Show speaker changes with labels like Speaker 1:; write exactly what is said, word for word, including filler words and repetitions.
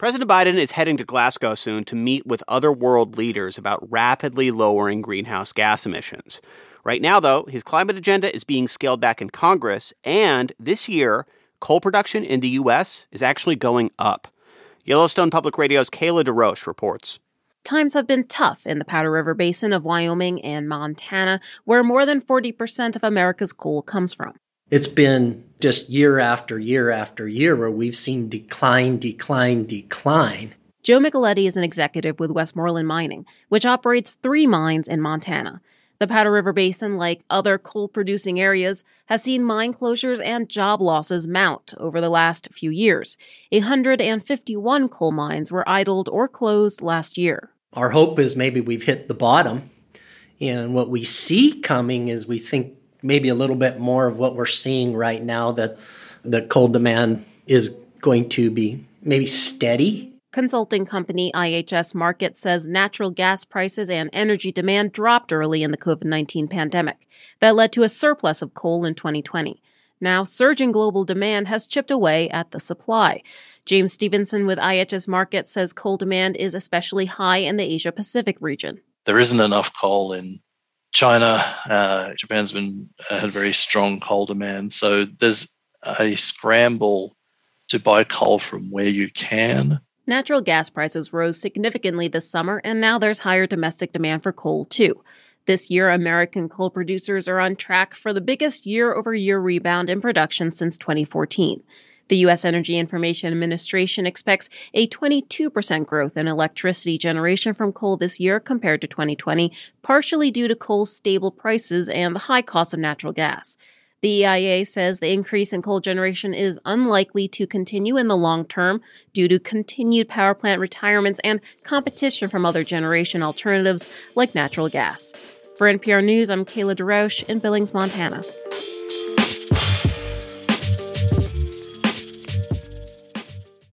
Speaker 1: President Biden is heading to Glasgow soon to meet with other world leaders about rapidly lowering greenhouse gas emissions. Right now, though, his climate agenda is being scaled back in Congress, and this year, coal production in the U S is actually going up. Yellowstone Public Radio's Kayla DeRoche reports.
Speaker 2: Times have been tough in the Powder River Basin of Wyoming and Montana, where more than forty percent of America's coal comes from.
Speaker 3: It's been just year after year after year where we've seen decline, decline, decline.
Speaker 2: Joe Micheletti is an executive with Westmoreland Mining, which operates three mines in Montana. The Powder River Basin, like other coal-producing areas, has seen mine closures and job losses mount over the last few years. one hundred fifty-one coal mines were idled or closed last year.
Speaker 3: Our hope is maybe we've hit the bottom, and what we see coming is we think maybe a little bit more of what we're seeing right now, that the coal demand is going to be maybe steady.
Speaker 2: Consulting company I H S Markit says natural gas prices and energy demand dropped early in the covid nineteen pandemic. That led to a surplus of coal in twenty twenty. Now, surging global demand has chipped away at the supply. James Stevenson with I H S Markit says coal demand is especially high in the Asia-Pacific region.
Speaker 4: There isn't enough coal in China. Uh, Japan's been uh, had very strong coal demand, so there's a scramble to buy coal from where you can.
Speaker 2: Natural gas prices rose significantly this summer, and now there's higher domestic demand for coal, too. This year, American coal producers are on track for the biggest year-over-year rebound in production since twenty fourteen. The U S Energy Information Administration expects a twenty-two percent growth in electricity generation from coal this year compared to twenty twenty, partially due to coal's stable prices and the high cost of natural gas. The E I A says the increase in coal generation is unlikely to continue in the long term due to continued power plant retirements and competition from other generation alternatives like natural gas. For N P R News, I'm Kayla DeRoche in Billings, Montana.